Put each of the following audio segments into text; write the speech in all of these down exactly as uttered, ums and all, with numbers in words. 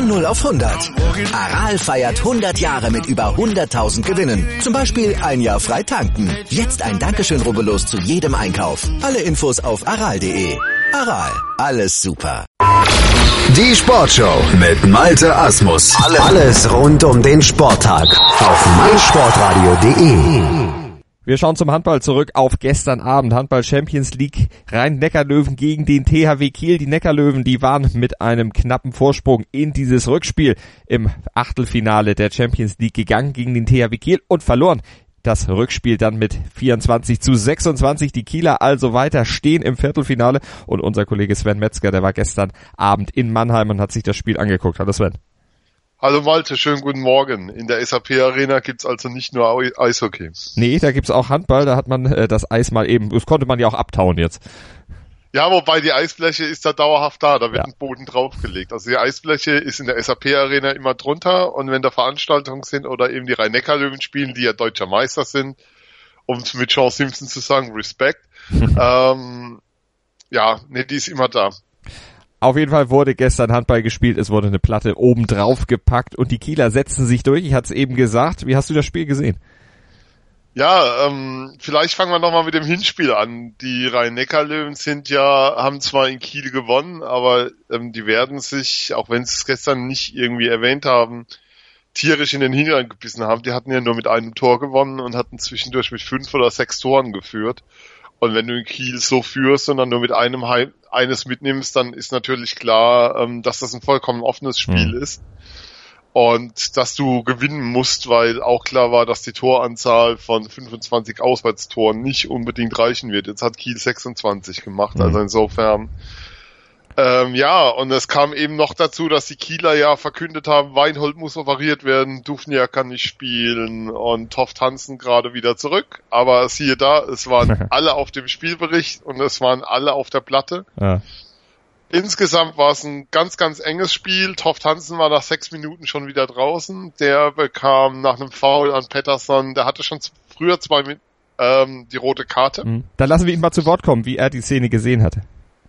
Von null auf hundert. Aral feiert hundert Jahre mit über hunderttausend Gewinnen. Zum Beispiel ein Jahr frei tanken. Jetzt ein Dankeschön, rubbellos zu jedem Einkauf. Alle Infos auf aral punkt de. Aral, alles super. Die Sportshow mit Malte Asmus. Alles rund um den Sporttag auf meinsportradio punkt de. Wir schauen zum Handball zurück auf gestern Abend. Handball Champions League Rhein-Neckar-Löwen gegen den T H W Kiel. Die Neckarlöwen, die waren mit einem knappen Vorsprung in dieses Rückspiel im Achtelfinale der Champions League gegangen gegen den T H W Kiel und verloren das Rückspiel dann mit vierundzwanzig zu sechsundzwanzig. Die Kieler also weiter stehen im Viertelfinale und unser Kollege Sven Metzger, der war gestern Abend in Mannheim und hat sich das Spiel angeguckt. Hallo Sven. Hallo Malte, schönen guten Morgen. In der S A P Arena gibt's also nicht nur Eishockey. Nee, da gibt's auch Handball, da hat man äh, das Eis mal eben, das konnte man ja auch abtauen jetzt. Ja, wobei die Eisfläche ist da dauerhaft da, da wird ja. ein Boden draufgelegt. Also die Eisfläche ist in der S A P Arena immer drunter und wenn da Veranstaltungen sind oder eben die Rhein-Neckar-Löwen spielen, die ja deutscher Meister sind, um es mit Sean Simpson zu sagen, Respekt, ähm, ja, nee, die ist immer da. Auf jeden Fall wurde gestern Handball gespielt, es wurde eine Platte oben drauf gepackt und die Kieler setzen sich durch. Ich hatte es eben gesagt. Wie hast du das Spiel gesehen? Ja, ähm, vielleicht fangen wir nochmal mit dem Hinspiel an. Die Rhein-Neckar-Löwen sind ja, haben zwar in Kiel gewonnen, aber ähm, die werden sich, auch wenn sie es gestern nicht irgendwie erwähnt haben, tierisch in den Hintern gebissen haben. Die hatten ja nur mit einem Tor gewonnen und hatten zwischendurch mit fünf oder sechs Toren geführt. Und wenn du in Kiel so führst und dann nur mit einem Heim, eines mitnimmst, dann ist natürlich klar, ähm, dass das ein vollkommen offenes Spiel mhm. ist. Und dass du gewinnen musst, weil auch klar war, dass die Toranzahl von fünfundzwanzig Auswärtstoren nicht unbedingt reichen wird. Jetzt hat Kiel sechsundzwanzig gemacht, mhm. also insofern Ähm, ja, und es kam eben noch dazu, dass die Kieler ja verkündet haben, Weinhold muss operiert werden, Dufnia kann nicht spielen und Toft Hansen gerade wieder zurück. Aber siehe da, es waren alle auf dem Spielbericht und es waren alle auf der Platte. Ja. Insgesamt war es ein ganz, ganz enges Spiel. Toft Hansen war nach sechs Minuten schon wieder draußen. Der bekam nach einem Foul an Pettersson, der hatte schon früher zwei mit, ähm, die rote Karte. Mhm. Dann lassen wir ihn mal zu Wort kommen, wie er die Szene gesehen hatte.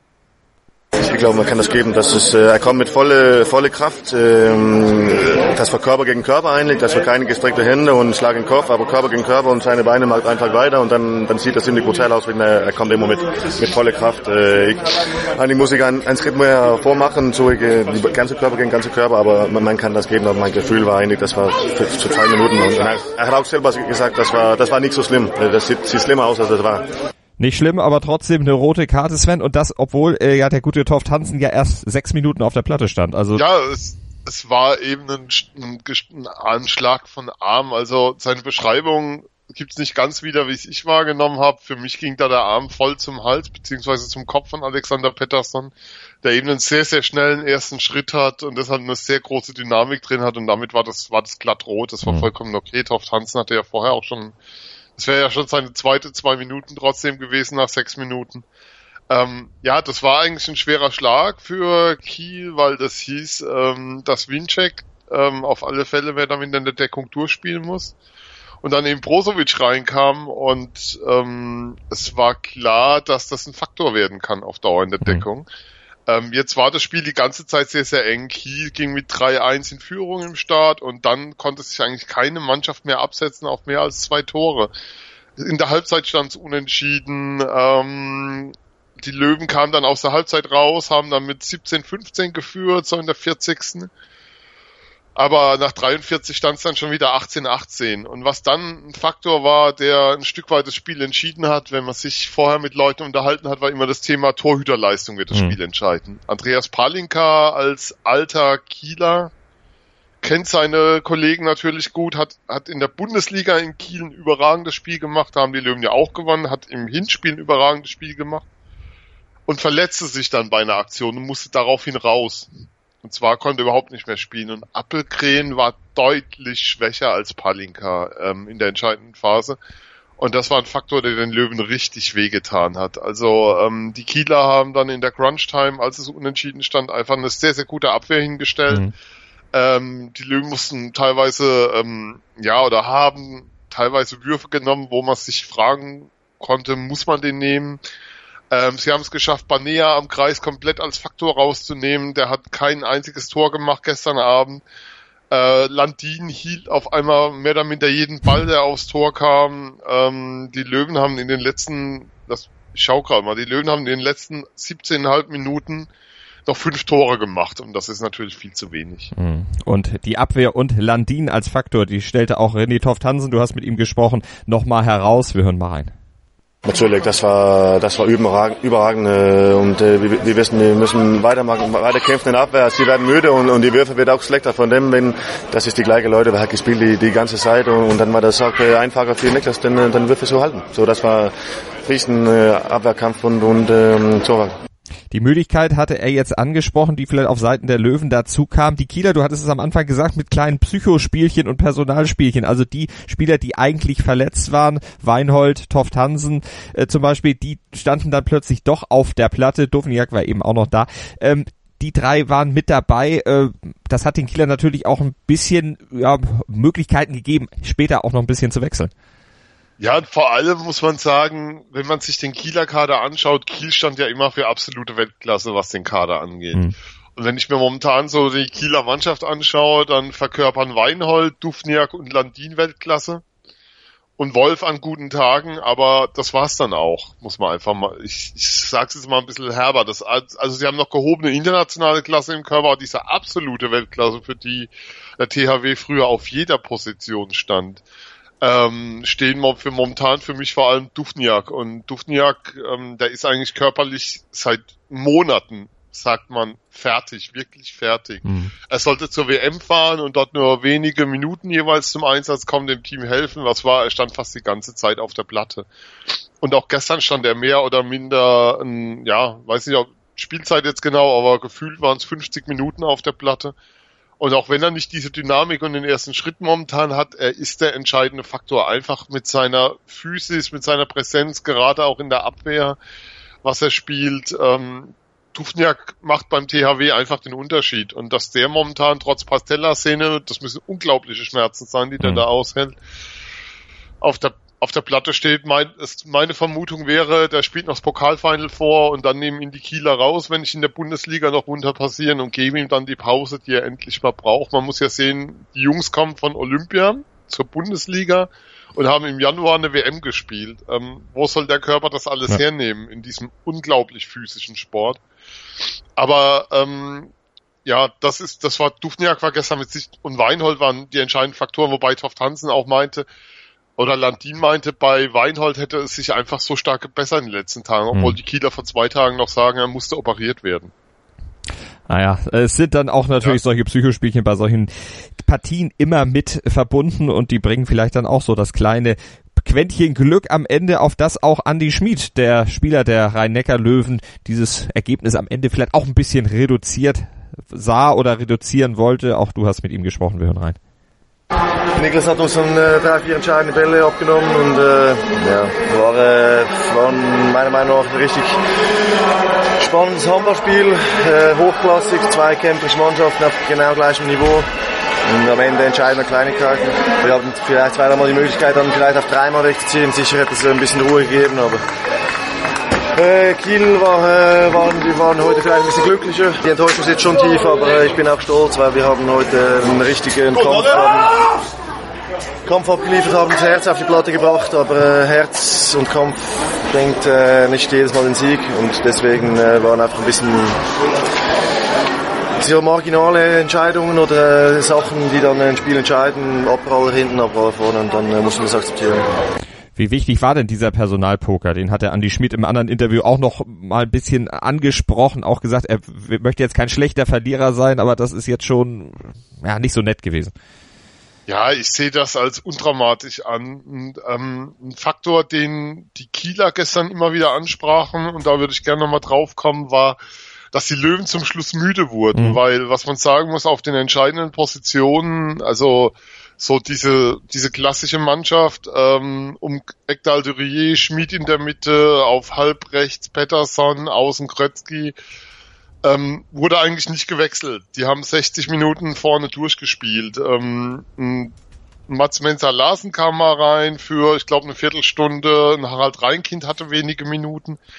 Ich glaube, man kann das geben. Das ist, äh, er kommt mit volle, volle Kraft. Ähm, das war Körper gegen Körper eigentlich. Das war keine gestreckte Hände und Schlag in den Kopf, aber Körper gegen Körper und seine Beine macht einfach weiter und dann, dann sieht das ziemlich brutal aus, wenn er, er kommt immer mit, mit voller Kraft. Äh, ich, eigentlich muss ich einen, einen Schritt mehr vormachen, so ich, die ganze Körper gegen ganze Körper, aber man, man kann das geben. Aber mein Gefühl war eigentlich, das war für, für zwei Minuten und er, er hat auch selber gesagt, das war, das war nicht so schlimm. Das sieht, sieht schlimmer aus, als das war. Nicht schlimm, aber trotzdem eine rote Karte, Sven. Und das, obwohl äh, ja der gute Toft Hansen ja erst sechs Minuten auf der Platte stand. Also ja, es, es war eben ein, ein, ein Anschlag von Arm. Also seine Beschreibung gibt's nicht ganz wieder, wie es ich wahrgenommen habe. Für mich ging da der Arm voll zum Hals beziehungsweise zum Kopf von Alexander Pettersson, der eben einen sehr, sehr schnellen ersten Schritt hat und deshalb eine sehr große Dynamik drin hat. Und damit war das war das glatt rot. Das war mhm. vollkommen okay. Toft Hansen hatte ja vorher auch schon... Es wäre ja schon seine zweite zwei Minuten trotzdem gewesen nach sechs Minuten. Ähm, ja, das war eigentlich ein schwerer Schlag für Kiel, weil das hieß, ähm, dass Winczek ähm, auf alle Fälle mehr damit in der Deckung durchspielen muss. Und dann eben Brozovic reinkam und ähm, es war klar, dass das ein Faktor werden kann auf Dauer in der Deckung. Mhm. Ähm, jetzt war das Spiel die ganze Zeit sehr, sehr eng. Kiel ging mit drei eins in Führung im Start und dann konnte sich eigentlich keine Mannschaft mehr absetzen auf mehr als zwei Tore. In der Halbzeit stand es unentschieden. Ähm, die Löwen kamen dann aus der Halbzeit raus, haben dann mit siebzehn fünfzehn geführt, so in der vierzigsten Aber nach dreiundvierzig stand es dann schon wieder achtzehn achtzehn. Und was dann ein Faktor war, der ein Stück weit das Spiel entschieden hat, wenn man sich vorher mit Leuten unterhalten hat, war immer das Thema Torhüterleistung wird das mhm. Spiel entscheiden. Andreas Palinka als alter Kieler kennt seine Kollegen natürlich gut, hat hat in der Bundesliga in Kiel ein überragendes Spiel gemacht, da haben die Löwen ja auch gewonnen, hat im Hinspiel ein überragendes Spiel gemacht und verletzte sich dann bei einer Aktion und musste daraufhin raus. Und zwar konnte er überhaupt nicht mehr spielen. Und Appelgren war deutlich schwächer als Palinka ähm, in der entscheidenden Phase. Und das war ein Faktor, der den Löwen richtig wehgetan hat. Also ähm, die Kieler haben dann in der Crunch-Time, als es unentschieden stand, einfach eine sehr, sehr gute Abwehr hingestellt. Mhm. Ähm, die Löwen mussten teilweise, ähm, ja, oder haben teilweise Würfe genommen, wo man sich fragen konnte, muss man den nehmen? Ähm, sie haben es geschafft, Banea am Kreis komplett als Faktor rauszunehmen. Der hat kein einziges Tor gemacht gestern Abend. Äh, Landin hielt auf einmal mehr oder minder jeden Ball, der aufs Tor kam. Ähm, die Löwen haben in den letzten, das, ich schau gerade mal, die Löwen haben in den letzten siebzehn Komma fünf Minuten noch fünf Tore gemacht und das ist natürlich viel zu wenig. Und die Abwehr und Landin als Faktor, die stellte auch René Toft-Hansen, du hast mit ihm gesprochen, nochmal heraus. Wir hören mal rein. Natürlich, das war das war überragend, überragend und äh, wir, wir wissen, wir müssen weitermachen, weiter kämpfen in der Abwehr. Sie werden müde und, und die Würfe wird auch schlechter von dem, wenn das ist die gleiche Leute, wer hat gespielt die, die ganze Zeit und, und dann war das auch äh, einfacher für Niklas, den, den Würfe zu halten. So, das war riesen äh, Abwehrkampf und und ähm, so. Die Müdigkeit hatte er jetzt angesprochen, die vielleicht auf Seiten der Löwen dazu kam. Die Kieler, du hattest es am Anfang gesagt, mit kleinen Psychospielchen und Personalspielchen. Also die Spieler, die eigentlich verletzt waren, Weinhold, Toft-Hansen äh, zum Beispiel, die standen dann plötzlich doch auf der Platte. Dovniak war eben auch noch da. Ähm, die drei waren mit dabei. Äh, das hat den Kieler natürlich auch ein bisschen ja, Möglichkeiten gegeben, später auch noch ein bisschen zu wechseln. Ja, und vor allem muss man sagen, wenn man sich den Kieler Kader anschaut, Kiel stand ja immer für absolute Weltklasse, was den Kader angeht. Mhm. Und wenn ich mir momentan so die Kieler Mannschaft anschaue, dann verkörpern Weinhold, Duvniak und Landin Weltklasse und Wolf an guten Tagen, aber das war's dann auch, muss man einfach mal, ich, ich sag's jetzt mal ein bisschen herber, das, also sie haben noch gehobene internationale Klasse im Körper, aber diese absolute Weltklasse, für die der T H W früher auf jeder Position stand. Ähm, stehen für momentan für mich vor allem Duvniak und Duvniak, ähm, der ist eigentlich körperlich seit Monaten, sagt man, fertig, wirklich fertig. Mhm. Er sollte zur W M fahren und dort nur wenige Minuten jeweils zum Einsatz kommen, dem Team helfen. Was war? Er stand fast die ganze Zeit auf der Platte. Und auch gestern stand er mehr oder minder, ähm, ja, weiß nicht, ob Spielzeit jetzt genau, aber gefühlt waren es fünfzig Minuten auf der Platte. Und auch wenn er nicht diese Dynamik und den ersten Schritt momentan hat, er ist der entscheidende Faktor. Einfach mit seiner Physis, mit seiner Präsenz, gerade auch in der Abwehr, was er spielt. Ähm, Duvniak macht beim T H W einfach den Unterschied. Und dass der momentan trotz Pastella-Szene, das müssen unglaubliche Schmerzen sein, die der mhm. da aushält, auf der auf der Platte steht. Mein, es, meine Vermutung wäre, der spielt noch das Pokalfinal vor und dann nehmen ihn die Kieler raus, wenn nicht in der Bundesliga noch runter passieren und geben ihm dann die Pause, die er endlich mal braucht. Man muss ja sehen, die Jungs kommen von Olympia zur Bundesliga und haben im Januar eine W M gespielt. Ähm, wo soll der Körper das alles ja. hernehmen in diesem unglaublich physischen Sport? Aber ähm, ja, das ist, das war Duvniak war gestern mit sich und Weinhold waren die entscheidenden Faktoren, wobei Toft-Hansen auch meinte, oder Landin meinte, bei Weinhold hätte es sich einfach so stark gebessert in den letzten Tagen, obwohl hm. die Kieler vor zwei Tagen noch sagen, er musste operiert werden. Naja, es sind dann auch natürlich ja. solche Psychospielchen bei solchen Partien immer mit verbunden und die bringen vielleicht dann auch so das kleine Quäntchen Glück am Ende, auf das auch Andi Schmid, der Spieler der Rhein-Neckar-Löwen, dieses Ergebnis am Ende vielleicht auch ein bisschen reduziert sah oder reduzieren wollte. Auch du hast mit ihm gesprochen, wir hören rein. Niklas hat uns dann äh, drei, vier entscheidende Bälle abgenommen und äh, ja, war, äh, war meiner Meinung nach ein richtig spannendes Handballspiel, äh, hochklassig, zwei kämpferische Mannschaften auf genau gleichem Niveau und am Ende entscheidende Kleinigkeiten. Wir hatten vielleicht zweimal die Möglichkeit, dann vielleicht auf dreimal wegzuziehen, sicher hätte es ein bisschen Ruhe gegeben, aber Äh, Kiel war, äh, waren, wir waren heute vielleicht ein bisschen glücklicher. Die Enttäuschung sitzt schon tief, aber äh, ich bin auch stolz, weil wir haben heute einen richtigen Kampf, haben, Kampf abgeliefert, haben das Herz auf die Platte gebracht, aber äh, Herz und Kampf bringt äh, nicht jedes Mal den Sieg und deswegen äh, waren einfach ein bisschen so marginale Entscheidungen oder äh, Sachen, die dann ein Spiel entscheiden, Abpraller hinten, Abpraller vorne und dann äh, muss man das akzeptieren. Wie wichtig war denn dieser Personalpoker? Den hat der Andi Schmid im anderen Interview auch noch mal ein bisschen angesprochen, auch gesagt, er möchte jetzt kein schlechter Verlierer sein, aber das ist jetzt schon ja nicht so nett gewesen. Ja, ich sehe das als undramatisch an. Und, ähm, ein Faktor, den die Kieler gestern immer wieder ansprachen, und da würde ich gerne nochmal drauf kommen, war, dass die Löwen zum Schluss müde wurden, mhm. weil, was man sagen muss, auf den entscheidenden Positionen, also so diese diese klassische Mannschaft ähm, um Ekdal Durier, Schmid in der Mitte, auf halb rechts Pettersson, außen Krötzky, ähm, wurde eigentlich nicht gewechselt. Die haben sechzig Minuten vorne durchgespielt. Ähm, Mats Menzer-Larsen kam mal rein für, ich glaube, eine Viertelstunde. Ein Harald Reinkind hatte wenige Minuten.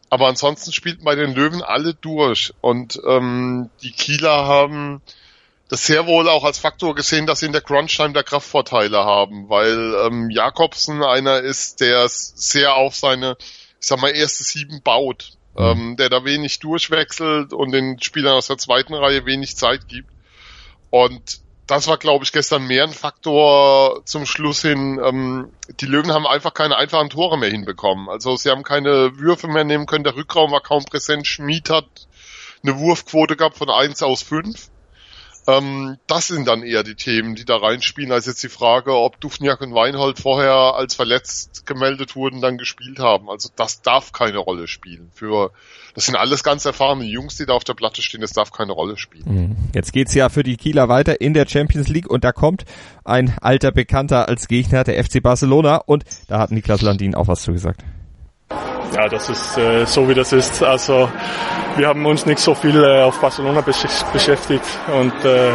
Aber ansonsten spielten bei den Löwen alle durch. Und ähm, die Kieler haben das sehr wohl auch als Faktor gesehen, dass sie in der Crunch-Time der Kraftvorteile haben, weil ähm, Jakobsen einer ist, der sehr auf seine, ich sag mal, erste Sieben baut, mhm. ähm, der da wenig durchwechselt und den Spielern aus der zweiten Reihe wenig Zeit gibt. Und das war, glaube ich, gestern mehr ein Faktor zum Schluss hin. Ähm, die Löwen haben einfach keine einfachen Tore mehr hinbekommen. Also sie haben keine Würfe mehr nehmen können, der Rückraum war kaum präsent. Schmid hat eine Wurfquote gehabt von eins aus fünf. Ähm, das sind dann eher die Themen, die da reinspielen, als jetzt die Frage, ob Dufniak und Weinhold vorher als verletzt gemeldet wurden, dann gespielt haben. Also das darf keine Rolle spielen. Für das sind alles ganz erfahrene Jungs, die da auf der Platte stehen, das darf keine Rolle spielen. Jetzt geht's ja für die Kieler weiter in der Champions League und da kommt ein alter Bekannter als Gegner, der F C Barcelona, und da hat Niklas Landin auch was zugesagt. Ja, das ist äh, so, wie das ist. Also wir haben uns nicht so viel äh, auf Barcelona besch- beschäftigt und äh,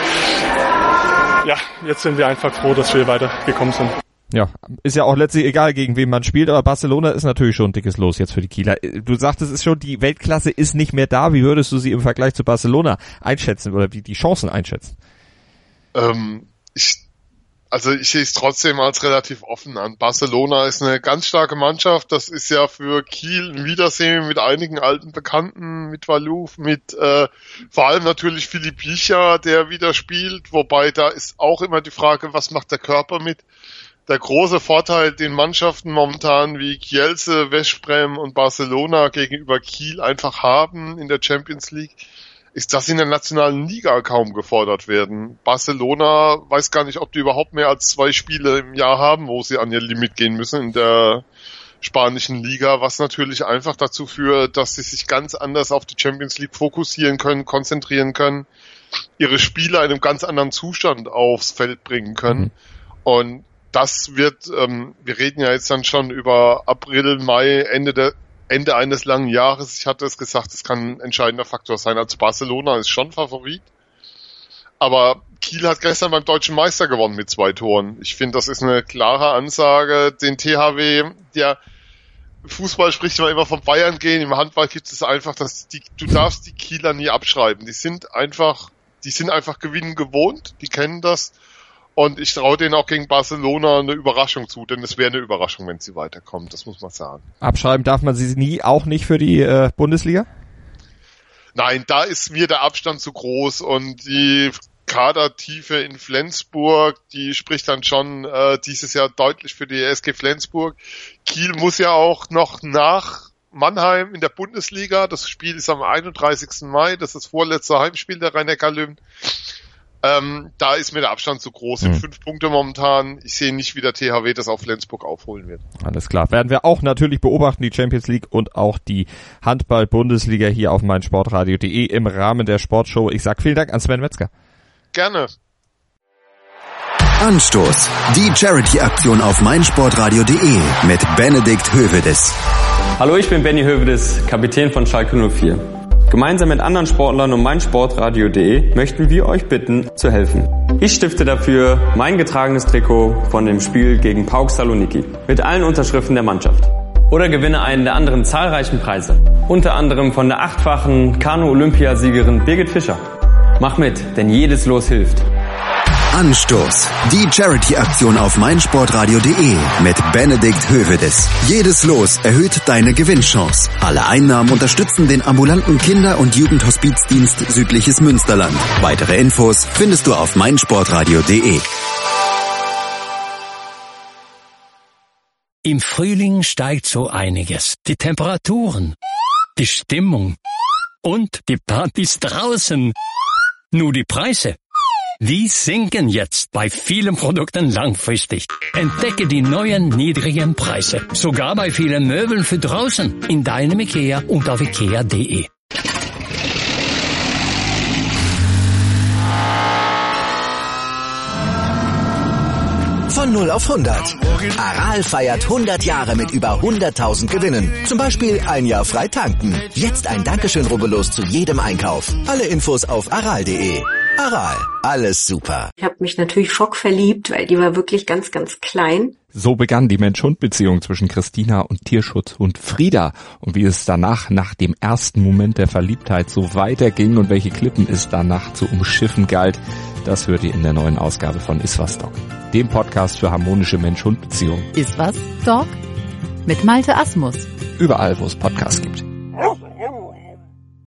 ja, jetzt sind wir einfach froh, dass wir weitergekommen sind. Ja, ist ja auch letztlich egal, gegen wen man spielt, aber Barcelona ist natürlich schon ein dickes Los jetzt für die Kieler. Du sagtest es schon, die Weltklasse ist nicht mehr da. Wie würdest du sie im Vergleich zu Barcelona einschätzen oder wie die Chancen einschätzen? Ähm, ich Also ich sehe es trotzdem als relativ offen an. Barcelona ist eine ganz starke Mannschaft. Das ist ja für Kiel ein Wiedersehen mit einigen alten Bekannten, mit Walouf, mit äh, vor allem natürlich Philipp Jicha, der wieder spielt. Wobei da ist auch immer die Frage, was macht der Körper mit? Der große Vorteil, den Mannschaften momentan wie Kielce, Veszprém und Barcelona gegenüber Kiel einfach haben in der Champions League, ist, dass sie in der nationalen Liga kaum gefordert werden. Barcelona weiß gar nicht, ob die überhaupt mehr als zwei Spiele im Jahr haben, wo sie an ihr Limit gehen müssen in der spanischen Liga, was natürlich einfach dazu führt, dass sie sich ganz anders auf die Champions League fokussieren können, konzentrieren können, ihre Spieler in einem ganz anderen Zustand aufs Feld bringen können. Mhm. Und das wird, ähm, wir reden ja jetzt dann schon über April, Mai, Ende der Ende eines langen Jahres. Ich hatte es gesagt, es kann ein entscheidender Faktor sein. Also Barcelona ist schon Favorit. Aber Kiel hat gestern beim Deutschen Meister gewonnen mit zwei Toren. Ich finde, das ist eine klare Ansage. Den T H W, der Fußball spricht man immer von Bayern gehen. Im Handball gibt es einfach, dass die, du darfst die Kieler nie abschreiben. Die sind einfach, die sind einfach gewinnen gewohnt. Die kennen das. Und ich traue denen auch gegen Barcelona eine Überraschung zu, denn es wäre eine Überraschung, wenn sie weiterkommen, das muss man sagen. Abschreiben darf man sie nie, auch nicht für die äh, Bundesliga? Nein, da ist mir der Abstand zu groß und die Kadertiefe in Flensburg, die spricht dann schon äh, dieses Jahr deutlich für die S G Flensburg. Kiel muss ja auch noch nach Mannheim in der Bundesliga, das Spiel ist am einunddreißigsten Mai, das ist das vorletzte Heimspiel der Rhein-Neckar-Löwen. Ähm, da ist mir der Abstand zu groß. Sind hm. fünf Punkte momentan. Ich sehe nicht, wie der T H W das auf Flensburg aufholen wird. Alles klar. Werden wir auch natürlich beobachten, die Champions League und auch die Handball-Bundesliga hier auf meinsportradio punkt de im Rahmen der Sportshow. Ich sag vielen Dank an Sven Metzger. Gerne. Anstoß. Die Charity-Aktion auf meinsportradio punkt de mit Benedikt Hövedes. Hallo, ich bin Benny Hövedes, Kapitän von Schalke null vier. Gemeinsam mit anderen Sportlern und meinsportradio punkt de möchten wir euch bitten, zu helfen. Ich stifte dafür mein getragenes Trikot von dem Spiel gegen PAOK Saloniki mit allen Unterschriften der Mannschaft. Oder gewinne einen der anderen zahlreichen Preise. Unter anderem von der achtfachen Kanu-Olympiasiegerin Birgit Fischer. Mach mit, denn jedes Los hilft. Anstoß. Die Charity-Aktion auf meinsportradio punkt de mit Benedikt Hövedes. Jedes Los erhöht deine Gewinnchance. Alle Einnahmen unterstützen den ambulanten Kinder- und Jugendhospizdienst Südliches Münsterland. Weitere Infos findest du auf meinsportradio punkt de. Im Frühling steigt so einiges. Die Temperaturen, die Stimmung und die Partys draußen. Nur die Preise. Die sinken jetzt bei vielen Produkten langfristig. Entdecke die neuen niedrigen Preise. Sogar bei vielen Möbeln für draußen. In deinem IKEA und auf ikea punkt de. Von null auf hundert. Aral feiert hundert Jahre mit über hunderttausend Gewinnen. Zum Beispiel ein Jahr frei tanken. Jetzt ein Dankeschön, rubbellos zu jedem Einkauf. Alle Infos auf aral punkt de. Aral, alles super. Ich habe mich natürlich schockverliebt, weil die war wirklich ganz, ganz klein. So begann die Mensch-Hund-Beziehung zwischen Christina und Tierschutzhund Frieda. Und wie es danach, nach dem ersten Moment der Verliebtheit, so weiterging und welche Klippen es danach zu umschiffen galt, das hört ihr in der neuen Ausgabe von Iswas Dog, dem Podcast für harmonische Mensch-Hund-Beziehungen. Iswas Dog? Mit Malte Asmus. Überall, wo es Podcasts gibt.